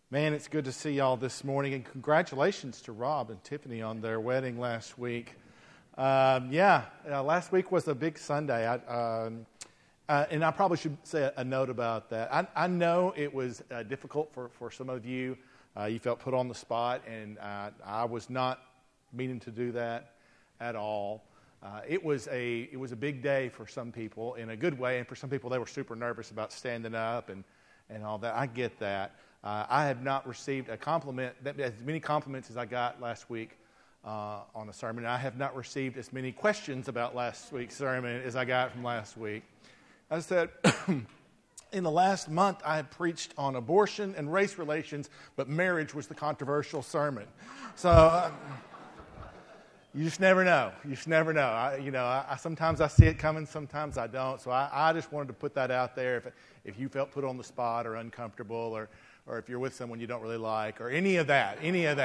Man, it's good to see y'all this morning, and congratulations to Rob and Tiffany on their wedding last week. Last week was a big Sunday, and I probably should say a note about that. I know it was difficult for some of you. You felt put on the spot, and I was not meaning to do that at all. It was a big day for some people in a good way, and for some people they were super nervous about standing up and all that. I get that. I have not received a compliment, as many compliments as I got last week on the sermon. I have not received as many questions about last week's sermon as I got from last week. I said, in the last month, I have preached on abortion and race relations, but marriage was the controversial sermon. So you just never know. You just never know. I sometimes I see it coming, sometimes I don't. So I just wanted to put that out there. If you felt put on the spot or uncomfortable, or if you're with someone you don't really like, or any of that.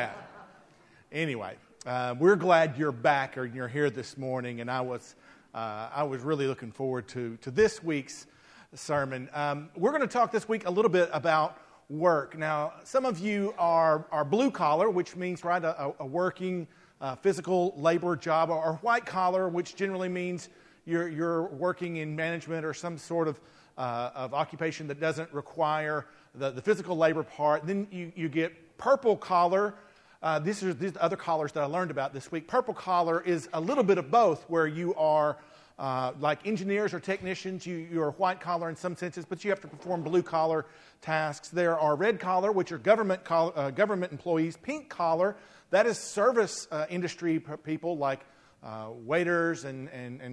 Anyway, we're glad you're back or you're here this morning, and I was really looking forward to this week's sermon. We're going to talk this week a little bit about work. Now, some of you are blue collar, which means a working physical labor job, or white collar, which generally means you're working in management or some sort of occupation that doesn't require the physical labor part. Then you get purple collar. These are the other collars that I learned about this week. Purple collar is a little bit of both, where you are like engineers or technicians. You're white collar in some senses, but you have to perform blue collar tasks. There are red collar, which are government employees. Pink collar, that is service industry people like waiters and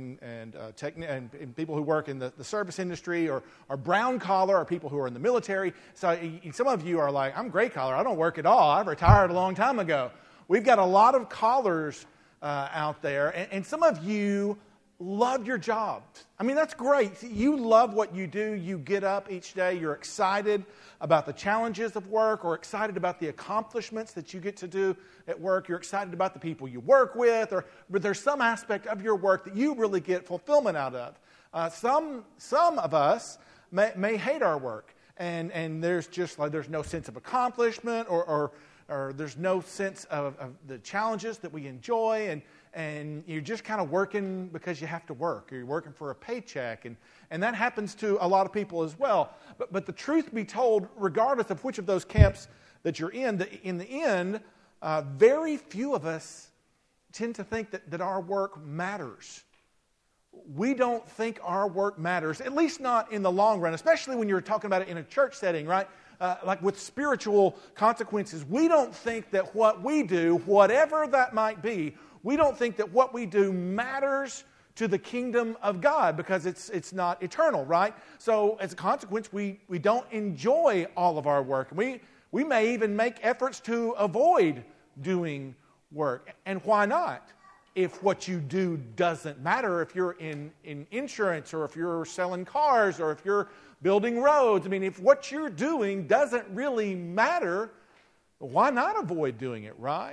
people who work in the service industry, or brown collar are people who are in the military. So some of you are like, I'm gray collar. I don't work at all. I retired a long time ago. We've got a lot of collars out there, and some of you love your job. I mean, that's great. You love what you do. You get up each day. You're excited about the challenges of work, or excited about the accomplishments that you get to do at work. You're excited about the people you work with, but there's some aspect of your work that you really get fulfillment out of. Some of us may hate our work, and there's no sense of accomplishment, or there's no sense of the challenges that we enjoy, and you're just kind of working because you have to work, or you're working for a paycheck, and that happens to a lot of people as well. But the truth be told, regardless of which of those camps that you're in the end, very few of us tend to think that our work matters. We don't think our work matters, at least not in the long run, especially when you're talking about it in a church setting, right? Like with spiritual consequences. We don't think that what we do, whatever that might be, we don't think that what we do matters to the kingdom of God, because it's not eternal, right? So as a consequence, we don't enjoy all of our work. We may even make efforts to avoid doing work. And why not? If what you do doesn't matter, if you're in insurance, or if you're selling cars, or if you're building roads, I mean, if what you're doing doesn't really matter, why not avoid doing it, right?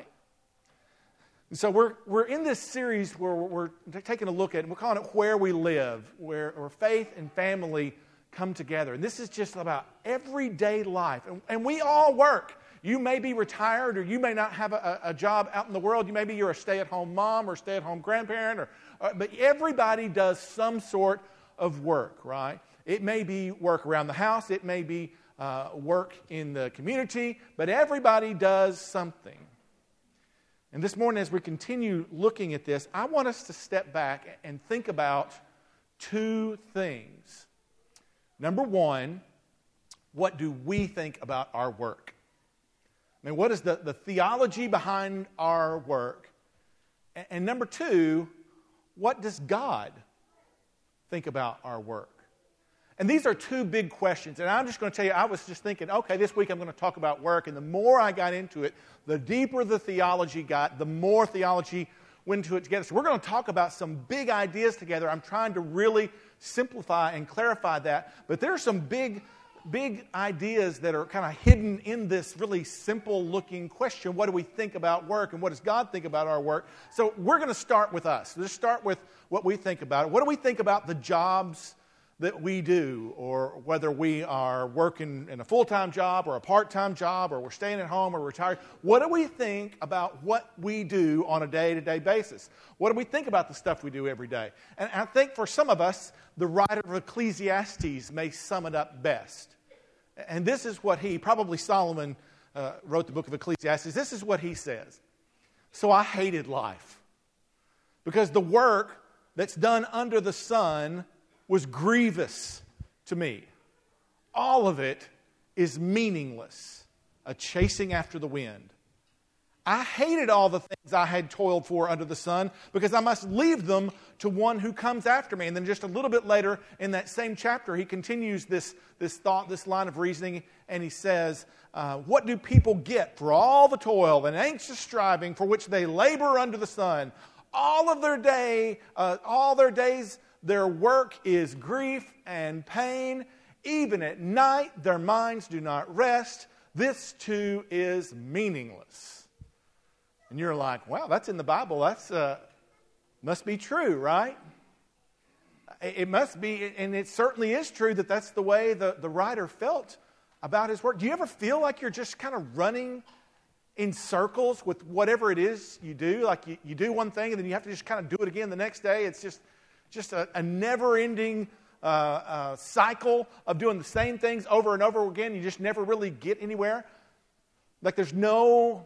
And so we're in this series where we're taking a look at, and we're calling it Where We Live, where faith and family come together. And this is just about everyday life. And we all work. You may be retired, or you may not have a job out in the world. Maybe you're a stay-at-home mom or stay-at-home grandparent, but everybody does some sort of work, right? It may be work around the house. It may be work in the community, but everybody does something. And this morning, as we continue looking at this, I want us to step back and think about two things. Number one, what do we think about our work? I mean, what is the theology behind our work? And number two, what does God think about our work? And these are two big questions. And I'm just going to tell you, I was just thinking, okay, this week I'm going to talk about work. And the more I got into it, the deeper the theology got, the more theology went into it together. So we're going to talk about some big ideas together. I'm trying to really simplify and clarify that. But there are some big ideas that are kind of hidden in this really simple-looking question. What do we think about work, and what does God think about our work? So we're going to start with us. Let's start with what we think about it. What do we think about the jobs that we do, or whether we are working in a full-time job or a part-time job, or we're staying at home or retired, what do we think about what we do on a day-to-day basis? What do we think about the stuff we do every day? And I think for some of us, the writer of Ecclesiastes may sum it up best. And this is what probably Solomon wrote the book of Ecclesiastes. This is what he says. So I hated life, because the work that's done under the sun was grievous to me. All of it is meaningless, a chasing after the wind. I hated all the things I had toiled for under the sun, because I must leave them to one who comes after me. And then just a little bit later in that same chapter, he continues this thought, this line of reasoning, and he says, what do people get for all the toil and anxious striving for which they labor under the sun? All their days, their work is grief and pain. Even at night, their minds do not rest. This too is meaningless. And you're like, wow, that's in the Bible. That's must be true, right? It must be, and it certainly is true that that's the way the writer felt about his work. Do you ever feel like you're just kind of running in circles with whatever it is you do? Like you do one thing and then you have to just kind of do it again the next day. It's just a never-ending cycle of doing the same things over and over again. You just never really get anywhere. Like there's no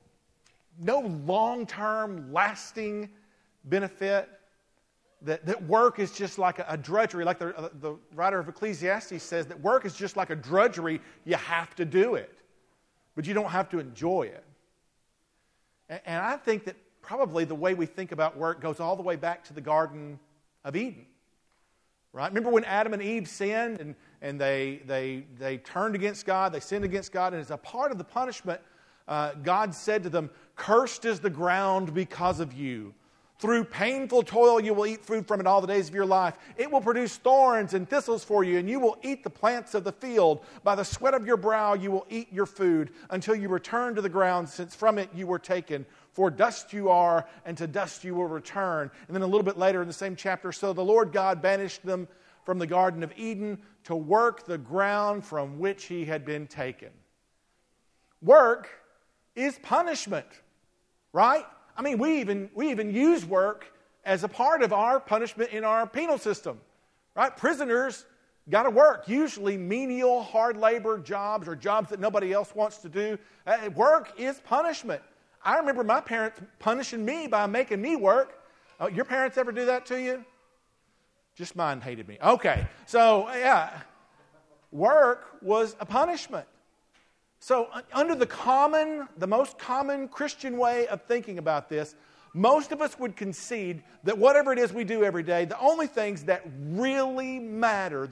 long-term, lasting benefit. That work is just like a drudgery. Like the writer of Ecclesiastes says, that work is just like a drudgery. You have to do it, but you don't have to enjoy it. And I think that probably the way we think about work goes all the way back to the Garden of Eden. Right? Remember when Adam and Eve sinned and they turned against God, they sinned against God, and as a part of the punishment, God said to them, "Cursed is the ground because of you. Through painful toil you will eat food from it all the days of your life. It will produce thorns and thistles for you, and you will eat the plants of the field. By the sweat of your brow you will eat your food, until you return to the ground, since from it you were taken. For dust you are, and to dust you will return." And then a little bit later in the same chapter, "So the Lord God banished them from the Garden of Eden to work the ground from which he had been taken." Work is punishment, right? I mean, we even use work as a part of our punishment in our penal system, right? Prisoners got to work, usually menial, hard labor jobs or jobs that nobody else wants to do. Work is punishment. I remember my parents punishing me by making me work. Your parents ever do that to you? Just mine hated me. Okay, so yeah, work was a punishment. So under the most common Christian way of thinking about this, most of us would concede that whatever it is we do every day, the only things that really matter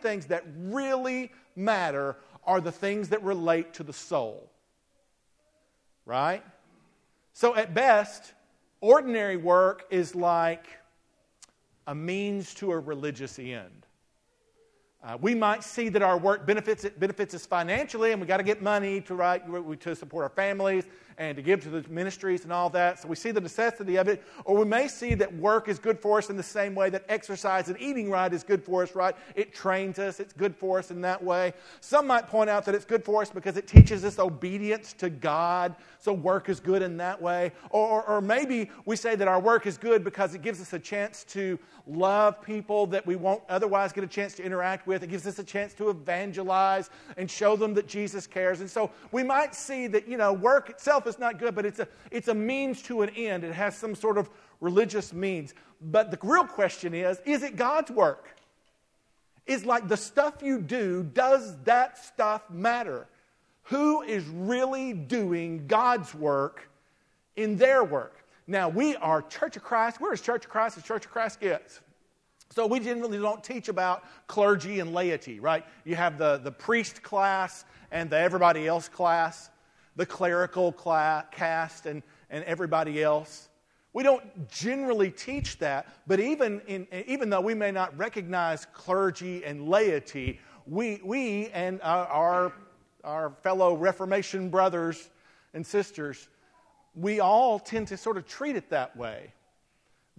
are the things that relate to the soul. Right? So at best, ordinary work is like a means to a religious end. We might see that our work benefits us financially, and we got to get money to support our families and to give to the ministries and all that. So we see the necessity of it. Or we may see that work is good for us in the same way that exercise and eating right is good for us, right? It trains us. It's good for us in that way. Some might point out that it's good for us because it teaches us obedience to God. So work is good in that way. Or maybe we say that our work is good because it gives us a chance to love people that we won't otherwise get a chance to interact with. It gives us a chance to evangelize and show them that Jesus cares. And so we might see that, work itself is not good, but it's a means to an end. It has some sort of religious means. But the real question is it God's work? Is like the stuff you do, does that stuff matter? Who is really doing God's work in their work? Now, we are Church of Christ. We're as Church of Christ as Church of Christ gets. So we generally don't teach about clergy and laity, right? You have the priest class and the everybody else class, the clerical caste and everybody else. We don't generally teach that, but even though we may not recognize clergy and laity, we and our fellow Reformation brothers and sisters, we all tend to sort of treat it that way.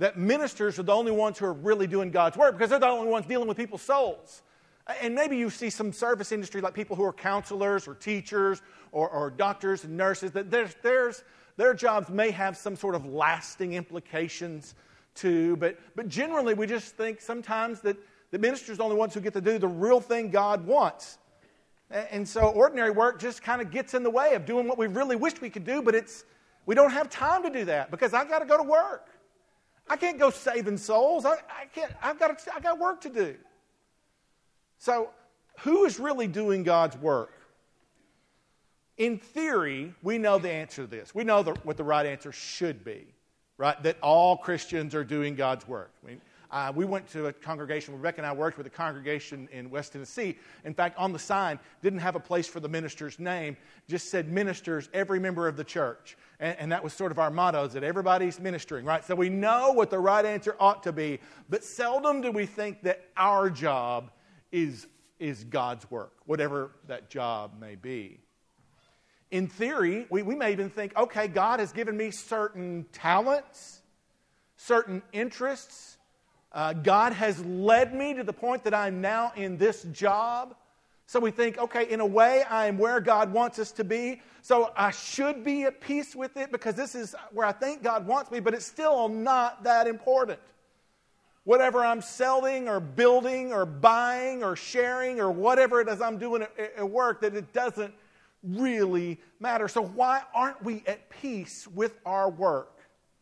that ministers are the only ones who are really doing God's work because they're the only ones dealing with people's souls. And maybe you see some service industry like people who are counselors or teachers or doctors and nurses, that their jobs may have some sort of lasting implications too. But generally we just think sometimes that the ministers are the only ones who get to do the real thing God wants. And so ordinary work just kind of gets in the way of doing what we really wished we could do, but we don't have time to do that because I got to go to work. I can't go saving souls. I got work to do. So who is really doing God's work? In theory, we know the answer to this. We know what the right answer should be, right? That all Christians are doing God's work. We went to a congregation. Rebecca and I worked with a congregation in West Tennessee. In fact, on the sign, didn't have a place for the minister's name, just said ministers, every member of the church. And that was sort of our motto, is that everybody's ministering, right? So we know what the right answer ought to be, but seldom do we think that our job is God's work, whatever that job may be. In theory, we may even think, okay, God has given me certain talents, certain interests. God has led me to the point that I'm now in this job. So we think, okay, in a way, I am where God wants us to be. So I should be at peace with it because this is where I think God wants me, but it's still not that important. Whatever I'm selling or building or buying or sharing or whatever it is I'm doing at work, that it doesn't really matter. So why aren't we at peace with our work?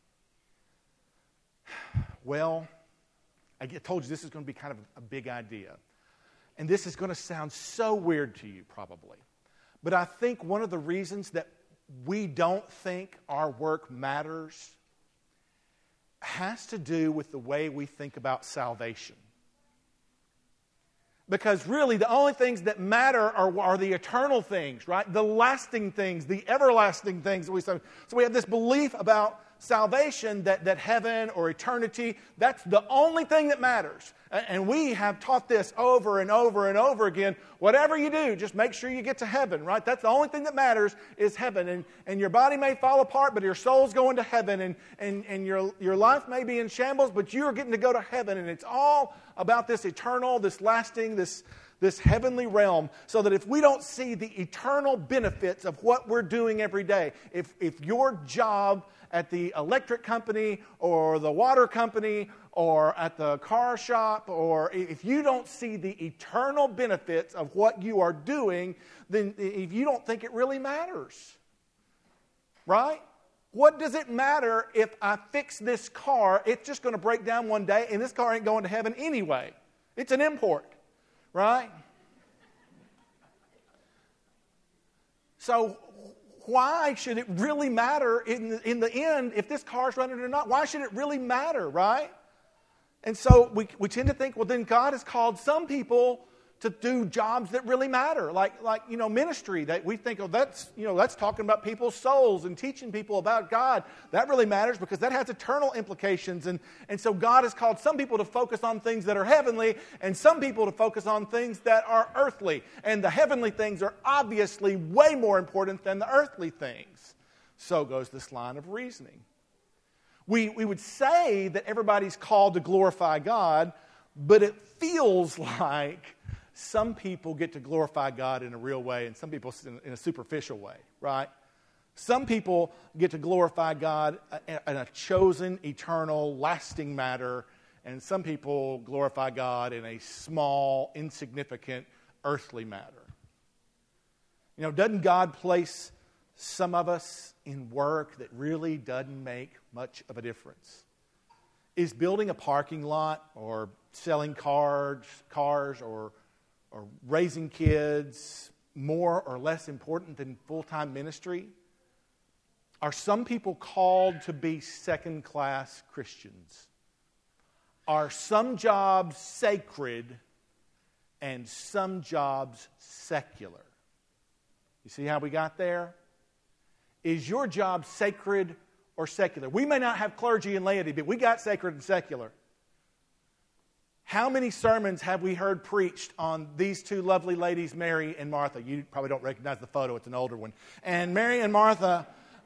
Well, I told you this is going to be kind of a big idea. And this is going to sound so weird to you probably. But I think one of the reasons that we don't think our work matters has to do with the way we think about salvation. Because really the only things that matter are the eternal things, right? The lasting things, the everlasting things that we say. So we have this belief about salvation that heaven or eternity, that's the only thing that matters. And we have taught this over and over and over again. Whatever you do, just make sure you get to heaven, right? That's the only thing that matters is heaven. And your body may fall apart, but your soul's going to heaven. And your life may be in shambles, but you're getting to go to heaven. And it's all about this eternal, this lasting, this heavenly realm, so that if we don't see the eternal benefits of what we're doing every day, if your job at the electric company or the water company or at the car shop, or if you don't see the eternal benefits of what you are doing, then if you don't think it really matters, right? What does it matter if I fix this car? It's just going to break down one day, and this car ain't going to heaven anyway. It's an import, right? So why should it really matter in the end if this car's running or not? Why should it really matter, right? And so we tend to think, well, then God has called some people to do jobs that really matter, like ministry. That we think, that's talking about people's souls and teaching people about God. That really matters because that has eternal implications. And so God has called some people to focus on things that are heavenly and some people to focus on things that are earthly. And the heavenly things are obviously way more important than the earthly things. So goes this line of reasoning. We would say that everybody's called to glorify God, but it feels like some people get to glorify God in a real way and some people in a superficial way, right? Some people get to glorify God in a chosen, eternal, lasting matter, and some people glorify God in a small, insignificant, earthly matter. Doesn't God place some of us in work that really doesn't make much of a difference? Is building a parking lot or selling cars or raising kids more or less important than full-time ministry? Are some people called to be second-class Christians? Are some jobs sacred and some jobs secular? You see how we got there? Is your job sacred or secular? We may not have clergy and laity, but we got sacred and secular. How many sermons have we heard preached on these two lovely ladies, Mary and Martha? You probably don't recognize the photo. It's an older one. And Mary and Martha,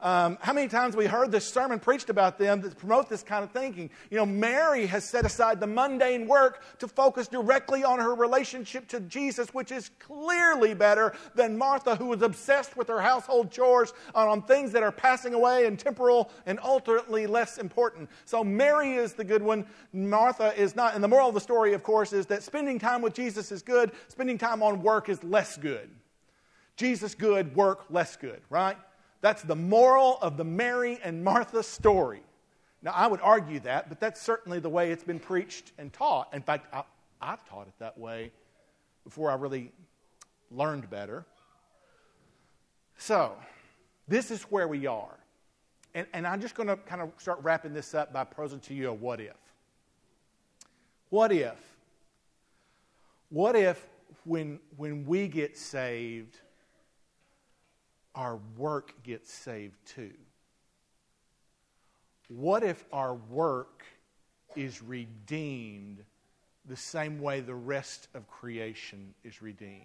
How many times we heard this sermon preached about them that promote this kind of thinking? You know, Mary has set aside the mundane work to focus directly on her relationship to Jesus, which is clearly better than Martha, who was obsessed with her household chores on things that are passing away and temporal and ultimately less important. So Mary is the good one, Martha is not. And the moral of the story, of course, is that spending time with Jesus is good, spending time on work is less good. Jesus good, work less good, right? That's the moral of the Mary and Martha story. Now, I would argue that, but that's certainly the way it's been preached and taught. In fact, I've taught it that way before I really learned better. So, this is where we are. And I'm just going to kind of start wrapping this up by posing to you a what if. What if? What if when we get saved, our work gets saved too? What if our work is redeemed the same way the rest of creation is redeemed?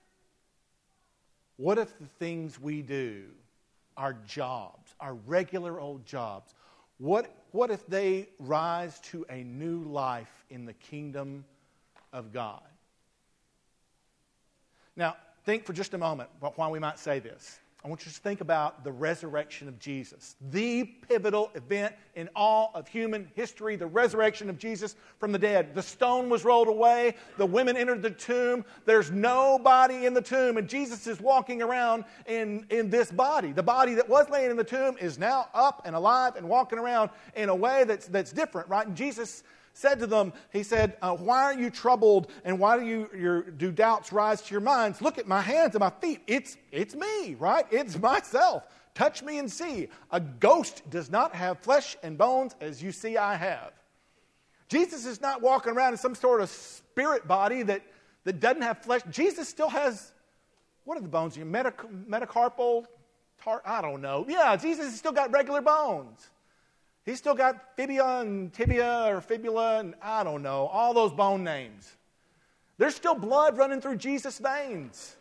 What if the things we do, our jobs, our regular old jobs, what if they rise to a new life in the kingdom of God? Now, think for just a moment why we might say this. I want you to think about the resurrection of Jesus, the pivotal event in all of human history, the resurrection of Jesus from the dead. The stone was rolled away. The women entered the tomb. There's nobody in the tomb, and Jesus is walking around in this body. The body that was laying in the tomb is now up and alive and walking around in a way that's different, right? And Jesus said to them, he said, why are you troubled and why do doubts rise to your minds? Look at my hands and my feet. It's me, right? It's myself. Touch me and see. A ghost does not have flesh and bones as you see I have. Jesus is not walking around in some sort of spirit body that doesn't have flesh. Jesus still has, what are the bones? Metacarpal? I don't know. Yeah, Jesus has still got regular bones. He's still got fibula and tibia or fibula and I don't know, all those bone names. There's still blood running through Jesus' veins.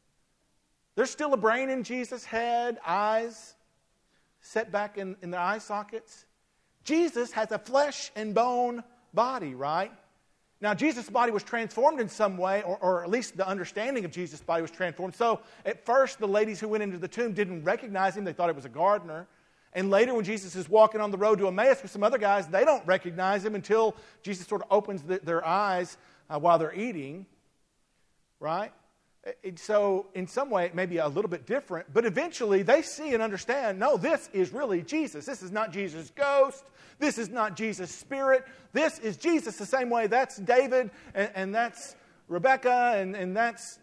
There's still a brain in Jesus' head, eyes set back in the eye sockets. Jesus has a flesh and bone body, right? Now, Jesus' body was transformed in some way, or at least the understanding of Jesus' body was transformed. So, at first, the ladies who went into the tomb didn't recognize him. They thought it was a gardener. And later when Jesus is walking on the road to Emmaus with some other guys, they don't recognize him until Jesus sort of opens their eyes while they're eating, right? So in some way it may be a little bit different, but eventually they see and understand, no, this is really Jesus. This is not Jesus' ghost. This is not Jesus' spirit. This is Jesus the same way. That's David and that's Rebecca and that's,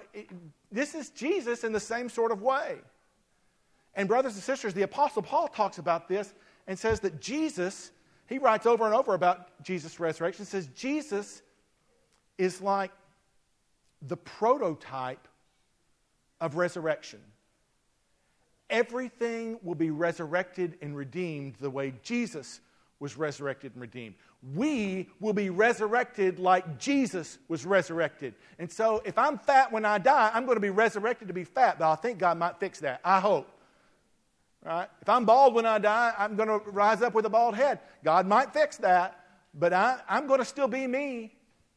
this is Jesus in the same sort of way. And brothers and sisters, the Apostle Paul talks about this and says that Jesus, he writes over and over about Jesus' resurrection, says Jesus is like the prototype of resurrection. Everything will be resurrected and redeemed the way Jesus was resurrected and redeemed. We will be resurrected like Jesus was resurrected. And so if I'm fat when I die, I'm going to be resurrected to be fat, but I think God might fix that. I hope. Right? If I'm bald when I die, I'm going to rise up with a bald head. God might fix that, but I'm going to still be me.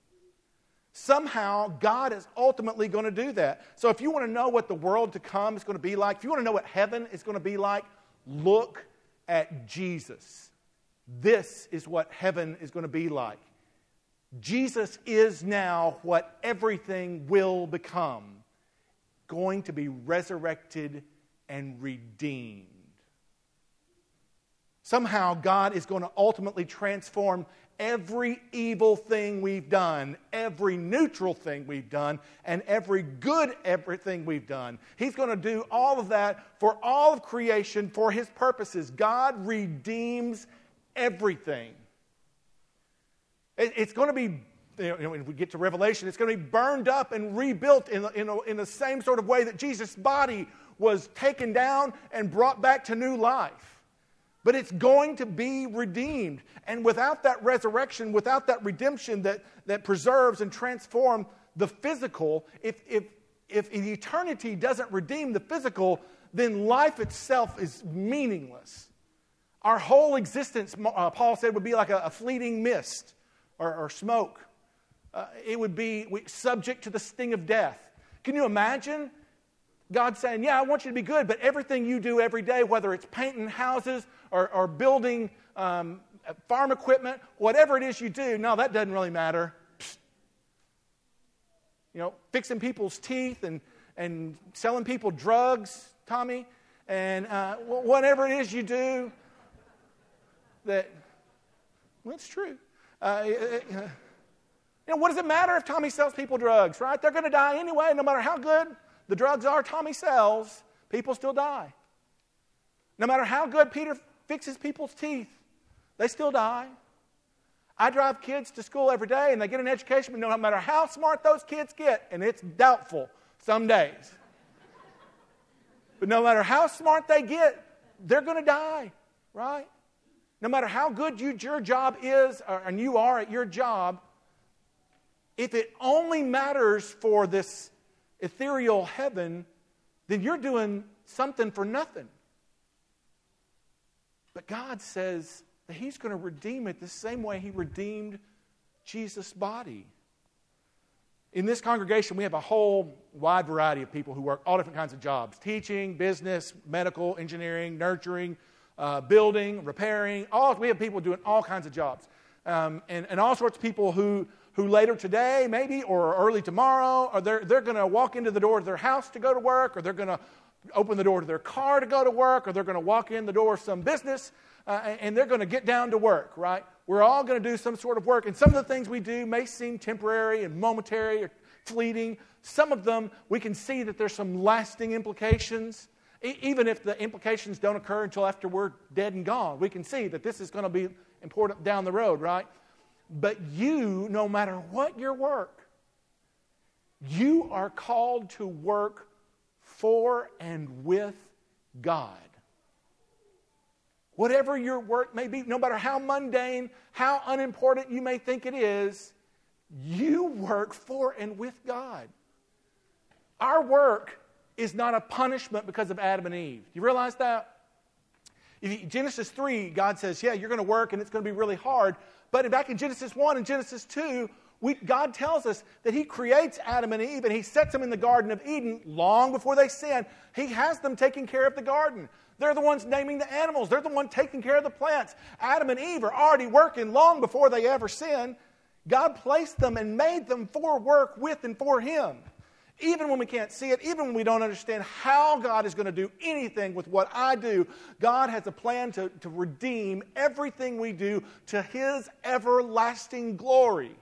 Somehow, God is ultimately going to do that. So if you want to know what the world to come is going to be like, if you want to know what heaven is going to be like, look at Jesus. This is what heaven is going to be like. Jesus is now what everything will become, going to be resurrected and redeemed. Somehow God is going to ultimately transform every evil thing we've done, every neutral thing we've done, and everything we've done. He's going to do all of that for all of creation, for His purposes. God redeems everything. It's going to be, when we get to Revelation, it's going to be burned up and rebuilt in the same sort of way that Jesus' body was taken down and brought back to new life. But it's going to be redeemed. And without that resurrection, without that redemption that preserves and transforms the physical, if if eternity doesn't redeem the physical, then life itself is meaningless. Our whole existence, Paul said, would be like a fleeting mist or smoke. It would be subject to the sting of death. Can you imagine God saying, yeah, I want you to be good, but everything you do every day, whether it's painting houses or building farm equipment, whatever it is you do, no, that doesn't really matter. Psst. You know, fixing people's teeth and selling people drugs, Tommy, and whatever it is you do, that, well, it's true. You know, what does it matter if Tommy sells people drugs, right? They're going to die anyway, no matter how good the drugs are Tommy sells, people still die. No matter how good Peter fixes people's teeth, they still die. I drive kids to school every day, and they get an education, but no matter how smart those kids get, and it's doubtful some days, but no matter how smart they get, they're going to die, right? No matter how good your job is, and you are at your job, if it only matters for this ethereal heaven, then you're doing something for nothing. But God says that He's going to redeem it the same way He redeemed Jesus' body. In this congregation, we have a whole wide variety of people who work all different kinds of jobs. Teaching, business, medical, engineering, nurturing, building, repairing. We have people doing all kinds of jobs. And all sorts of people who later today, maybe, or early tomorrow, or they're going to walk into the door of their house to go to work, or they're going to open the door to their car to go to work, or they're going to walk in the door of some business, and they're going to get down to work, right? We're all going to do some sort of work, and some of the things we do may seem temporary and momentary or fleeting. Some of them, we can see that there's some lasting implications. Even if the implications don't occur until after we're dead and gone, we can see that this is going to be important down the road, right? But you, no matter what your work, you are called to work for and with God. Whatever your work may be, no matter how mundane, how unimportant you may think it is, you work for and with God. Our work is not a punishment because of Adam and Eve. Do you realize that? In Genesis 3, God says, yeah, you're going to work and it's going to be really hard. But back in Genesis 1 and Genesis 2, God tells us that He creates Adam and Eve and He sets them in the Garden of Eden long before they sin. He has them taking care of the garden. They're the ones naming the animals. They're the ones taking care of the plants. Adam and Eve are already working long before they ever sin. God placed them and made them for work with and for Him. Even when we can't see it, even when we don't understand how God is going to do anything with what I do, God has a plan to redeem everything we do to His everlasting glory.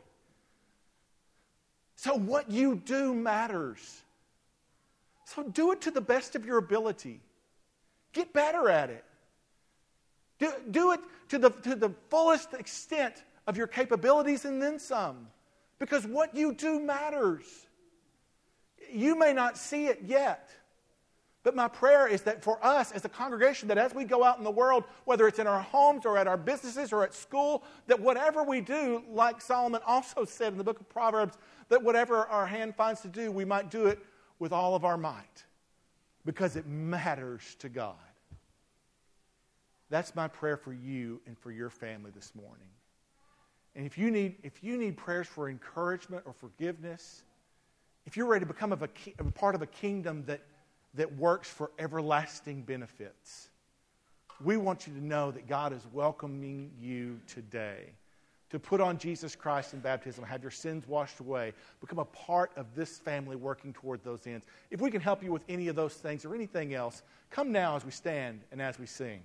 So what you do matters. So do it to the best of your ability. Get better at it. Do it to the fullest extent of your capabilities and then some. Because what you do matters. You may not see it yet, but my prayer is that for us as a congregation, that as we go out in the world, whether it's in our homes or at our businesses or at school, that whatever we do, like Solomon also said in the book of Proverbs, that whatever our hand finds to do, we might do it with all of our might, because it matters to God. That's my prayer for you and for your family this morning. And if you need prayers for encouragement or forgiveness, if you're ready to become a part of a kingdom that works for everlasting benefits, we want you to know that God is welcoming you today to put on Jesus Christ in baptism, have your sins washed away, become a part of this family working toward those ends. If we can help you with any of those things or anything else, come now as we stand and as we sing.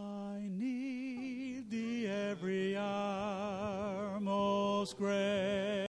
I need Thee every hour, most gracious